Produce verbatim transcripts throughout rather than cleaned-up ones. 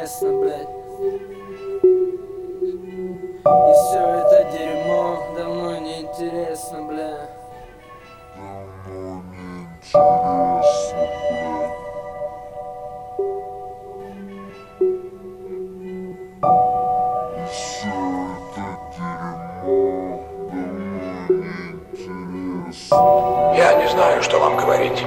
интересно, блядь. И все это дерьмо давно не интересно, бля. Давно не интересно, блядь. И все это дерьмо давно не интересно. Я не знаю, что вам говорить.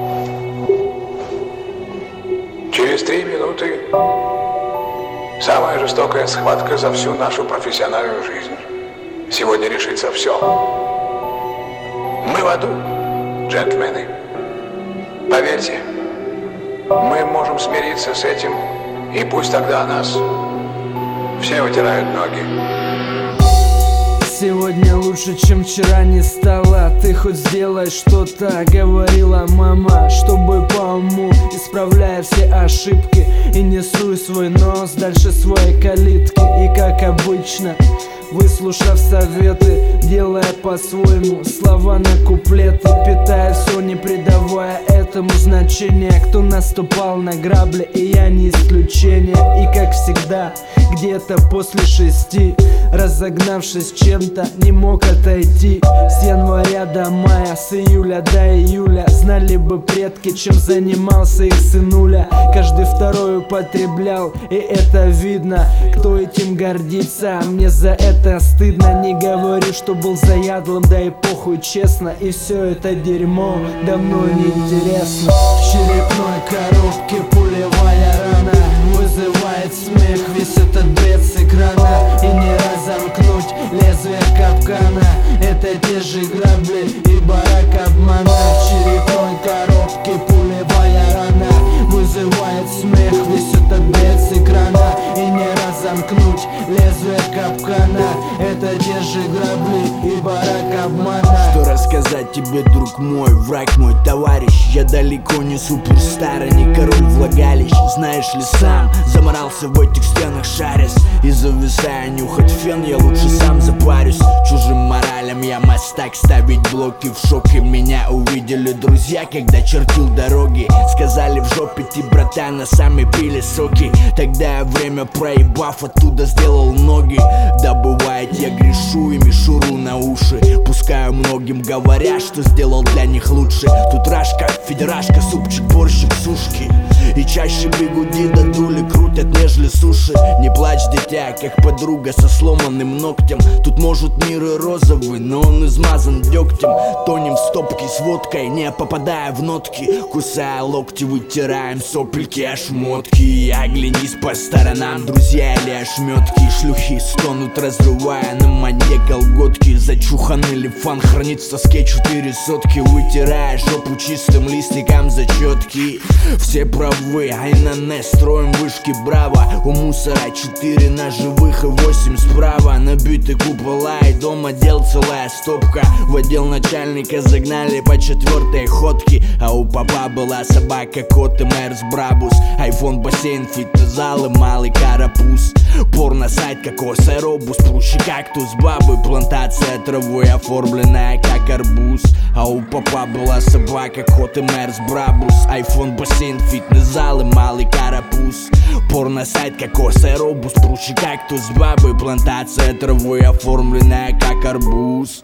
Через три минуты самая жестокая схватка за всю нашу профессиональную жизнь. Сегодня решится все. Мы в аду, джентльмены. Поверьте, мы можем смириться с этим, и пусть тогда нас все вытирают ноги. Сегодня лучше, чем вчера не стало. Ты хоть сделай что-то, говорила мама, чтобы по уму, исправляя все ошибки. И не суй свой нос дальше своей калитки. И как обычно, выслушав советы, делая по-своему слова на куплеты, питая все, не придавая этому значения. Кто наступал на грабли, и я не исключение. И как всегда, где-то после шести, разогнавшись чем-то, не мог отойти. С января до мая, с июля до июля, знали бы предки, чем занимался их сынуля. Каждый второй употреблял, и это видно. Кто этим гордится, мне за это стыдно. Не говорю, что был заядлым, да и похуй, честно. И все это дерьмо давно не интересно. В черепной коробке пулевая рана вызывает смех, весь этот бред с экрана. И не разомкнуть лезвие капкана, это те же грабли и барак обмана. В черепной коробке пулевая рана вызывает смех, весь этот бред с экрана. И не разомкнуть лезвие капкана, это те же грабли и барак обмана. Что рассказать тебе, друг мой, враг мой, товарищ? Я далеко не суперстар, а не король влагалищ. Знаешь ли сам, заморался в этих стенах шарясь. И зависая нюхать фен, я лучше сам запарюсь. Чужим моралям я мастак ставить блоки. В шоке меня увидели друзья, когда чертил дороги. Сказали в жопе ты, братан, а сами пили соки. Тогда я время проебав, оттуда сделал ноги. Да бывает я грешу и мишуру на уши. Пускаю многим говоря, что сделал для них лучше. Тут рашка, федерашка, супчик, борщик, сушки. И чаще бигуди до дули крутят, нежели суши. Не плачь, дитя, как подруга со сломанным ногтем. Тут может мир и розовый, но он измазан дегтем. Тонем в стопки с водкой, не попадая в нотки. Кусая локти, вытираем сопельки, ошмотки. Оглянись по сторонам, друзья или ошметки. Шлюхи стонут, разрывая на манье колготки. Зачуханный лифан хранит в соске четыре сотки. Вытирая жопу чистым листиком зачетки. Все правы, айнане, строим вышки, браво. У мусора четыре ножевых и восемь справа. Набиты купола и дома дел целая стопка. В отдел начальника загнали по четвертой ходке. А у папа была собака, кот и Мерс Брабус. Айфон, бассейн, фитнес-зал и малый карапуз. Порно-сайт, кокос, аэробус, прущий кактус, бабы. Плантация травой, оформленная как арбуз. А у папа была собака, кот и Мерс Брабус. Айфон, бассейн, фитнес-зал и малый карапуз. Порно-сайт, кокос, аэробус, прущий кактус, бабы. Плантация травой, оформленная как арбуз.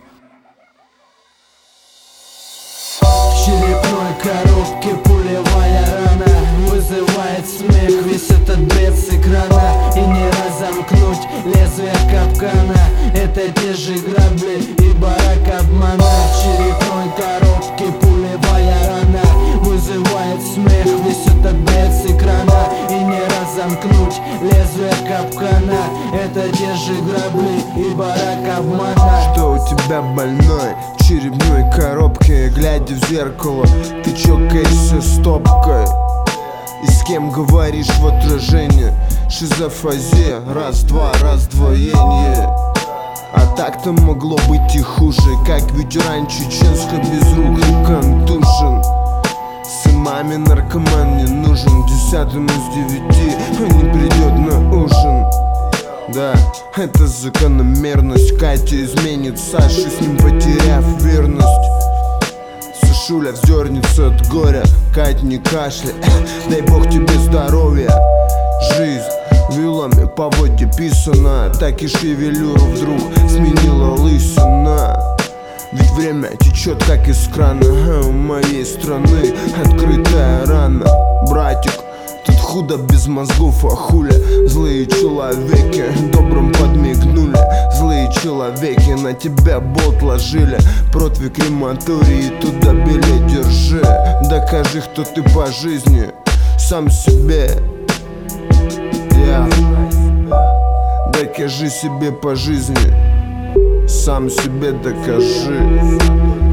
В черепной коробке пулевая рана вызывает смех, весь этот бред с экрана. И не разомкнуть лезвие капкана, это те же грабли и барак обмана. В черепной коробке пулевая рана вызывает смех, весь этот бред с экрана. И не разомкнуть лезвие капкана, это те же грабли и барак обмана. Что у тебя больной? В черепной коробке, глядя в зеркало, ты чокаешься стопкой. И с кем говоришь в отражении? Шизофазия, раз-два, раздвоение. А так-то могло быть и хуже, как ветеран чеченской без рук и контужен. Сын маме наркоман не нужен, десятым из девяти не придет на ужин. Да, это закономерность. Катя изменит Сашу, с ним потеряв верность. Сашуля вздернется от горя, Кать, не кашляй, дай бог тебе здоровья. Жизнь Вилами по воде писано, так и шевелюру вдруг сменила лысина. Ведь время течет как из крана, у моей страны открытая рана. Братик, тут худо без мозгов, а хуля. Злые человеки добрым подмигнули. Злые человеки на тебя болт ложили. Против крематории туда билет держи. Докажи, кто ты по жизни, сам себе. Yeah. Докажи себе по жизни, сам себе докажи.